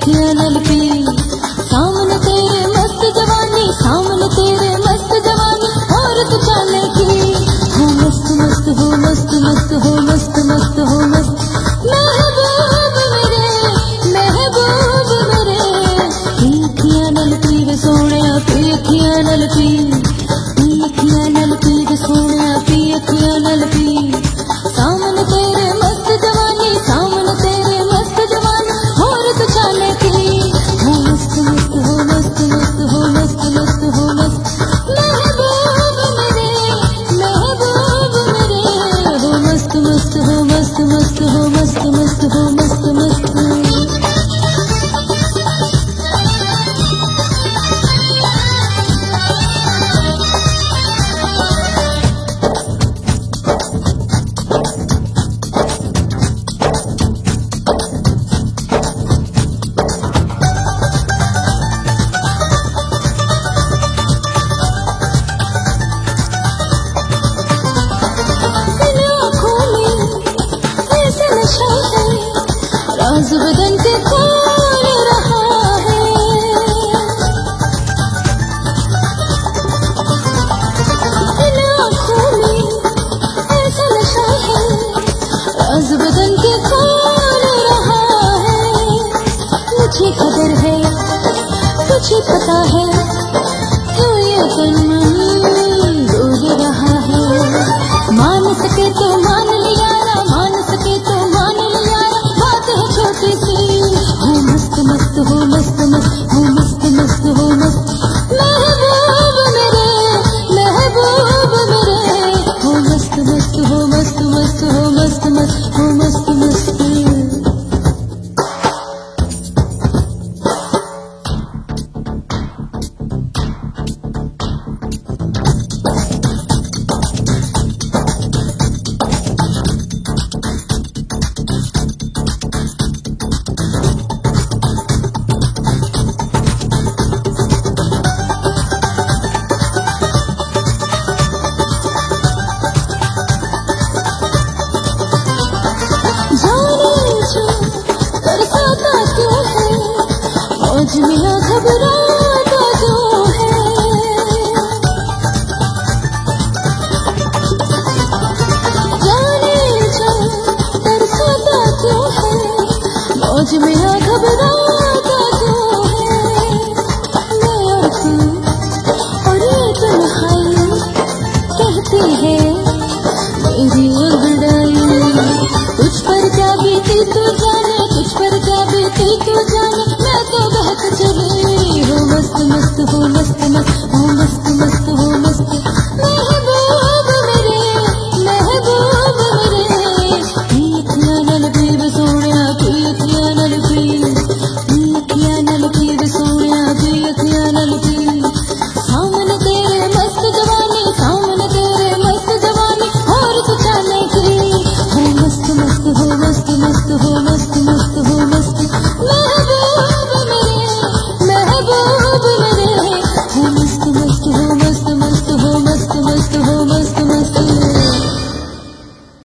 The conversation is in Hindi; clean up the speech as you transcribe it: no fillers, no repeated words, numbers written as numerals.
अखियां ललकी, सामने तेरे मस्त जवानी, सामने तेरे मस्त जवानी, और तू चाले की हो मस्त मस्त हो मस्त मस्त हो मस्त मस्त हो मस्त महबूब मेरे अखियां ललकी वे सोने अखियां ललकी, अखियां ललकी वे सोने अखियां ललकी, सामने तेरे मस्त जवानी, सामने तेरे मस्त जवानी, और तू चाले की हो मस्त मस्त हो मस्त मस्त हो मस्त मस्त हो मस्त महबूब मेरे हो मस्त मस्त हो मस्त मस्त हो मस्त मस्त हो मस्त मस्त। राज बदन के खोल रहा है, इन आँखों में ऐसा नशा है, राज बदन के खोल रहा है। मुझे खबर है तुझे पता है क्यों ये तन